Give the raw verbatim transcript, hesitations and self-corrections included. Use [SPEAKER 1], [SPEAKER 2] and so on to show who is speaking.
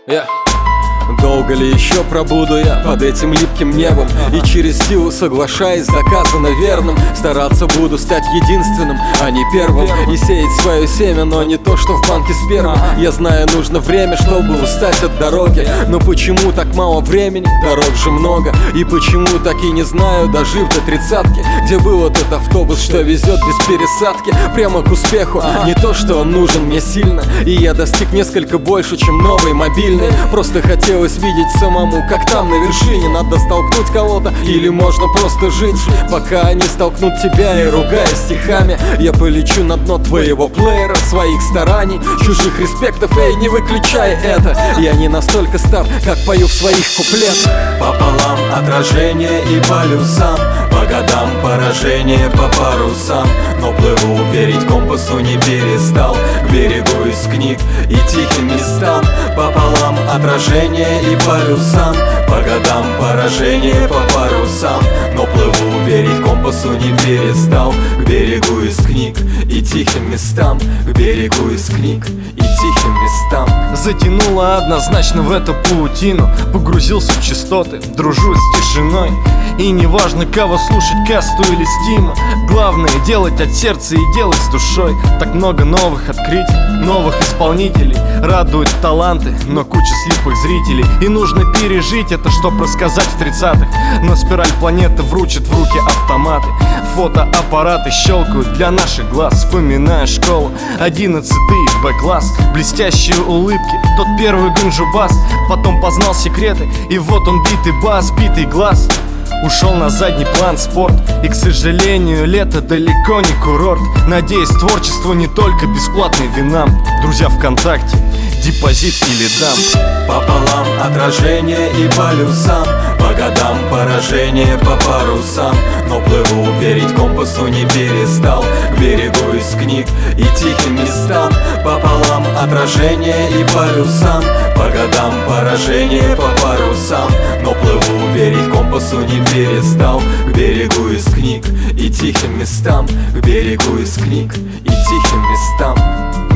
[SPEAKER 1] Yeah. Долго ли еще пробуду я под этим липким небом? И через силу соглашаясь с доказанно верным, стараться буду стать единственным, а не первым. И сеять свое семя, но не то, что в банке спермы. Я знаю, нужно время, чтобы устать от дороги. Но почему так мало времени? Дорог же много. И почему так и не знаю, дожив до тридцатки, где был этот автобус, что везет без пересадки прямо к успеху. Не то, что он нужен мне сильно, и я достиг несколько больше, чем новый мобильный. Просто хотел видеть самому, как там на вершине. Надо столкнуть кого-то, или можно просто жить, пока они столкнут тебя. И ругая стихами, я полечу на дно твоего плеера, своих стараний, чужих респектов. Эй, не выключай это, я не настолько стар, как пою в своих куплетах.
[SPEAKER 2] Пополам отражение и полюсам, по годам поражение по парусам. Но плыву, верить компасу не перестал, к берегу из книг и тихим местам. Пополам отражение и полюсам, по годам поражение по парусам. Но плыву, верить компасу не перестал, к берегу из книг и тихим местам, к берегу из книг и тихим местам.
[SPEAKER 3] Затянуло однозначно в эту паутину, погрузился в частоты, дружу с тишиной. И неважно, кого слушать, Касту или Стима, главное делать от сердца и делать с душой. Так много новых открытий, новых исполнителей, радуют таланты, но куча слепых зрителей. И нужно пережить это, чтоб рассказать в тридцатых. Но спираль планеты вручит в руки автоматы, фотоаппараты щелкают для наших глаз. Вспоминая школу, одиннадцатый Б-класс, блестящие улыбки, тот первый gunju-бас. Потом познал секреты, и вот он битый бас, битый глаз. Ушел на задний план спорт, и, к сожалению, лето далеко не курорт. Надеюсь, творчество не только бесплатный винам. Друзья ВКонтакте, депозит или дам.
[SPEAKER 2] Пополам отражение и полюсам, по годам поражение по парусам. Но плыву, верить компасу не перестал, к берегу из книг и тихим местам. Пополам отражение и полюсам, по годам поражение по парусам. Но плыву, верить компасу не перестал, к берегу из книг и тихим местам, к берегу из книг и тихим местам.